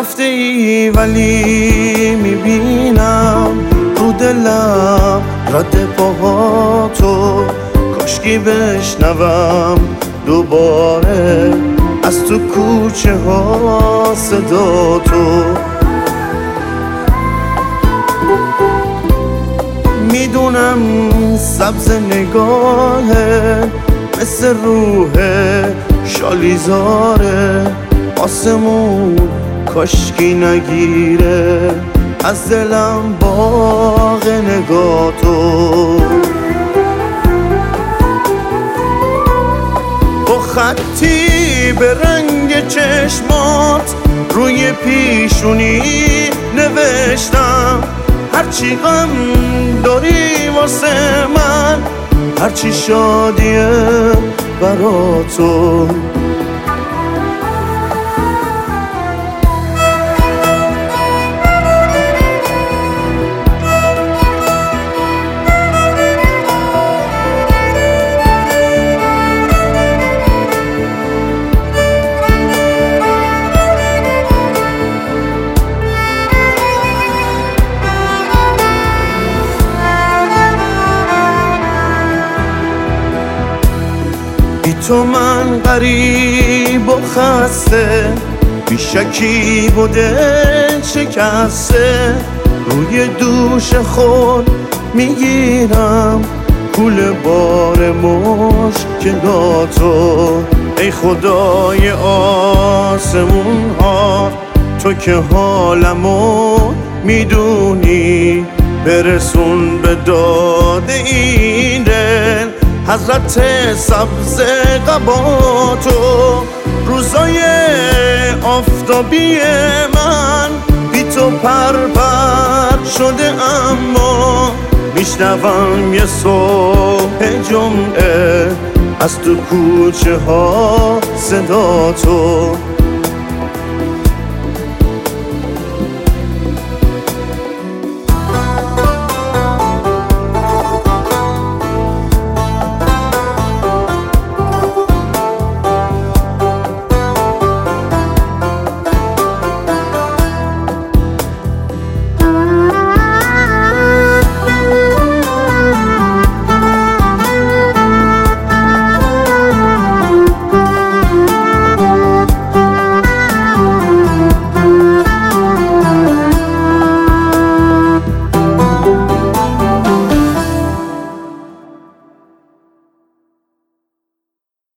رفته ای ولی میبینم رو دلم رد پاهاتو، کاشکی بشنوم دوباره از تو کوچه ها صدا تو. میدونم سبز نگاهه مثل روح شالیزاره، آسمون کاشکی نگیره از دلم باغ نگاه تو. با خطی به رنگ چشمات روی پیشونی نوشتم هرچی غم داری واسه من، هرچی شادیه برا تو. بی تو من غریب و خسته، بی شکی بوده شکسته، روی دوش خود میگیرم کول بار مشکلاتو. ای خدای آسمون ها، تو که حالمو میدونی، برسون به داد این دل حضرت سبز قباتو. روزای آفتابی من بی تو پر شده، اما میشنوم یه صبح جمعه از تو کوچه ها صدا تو.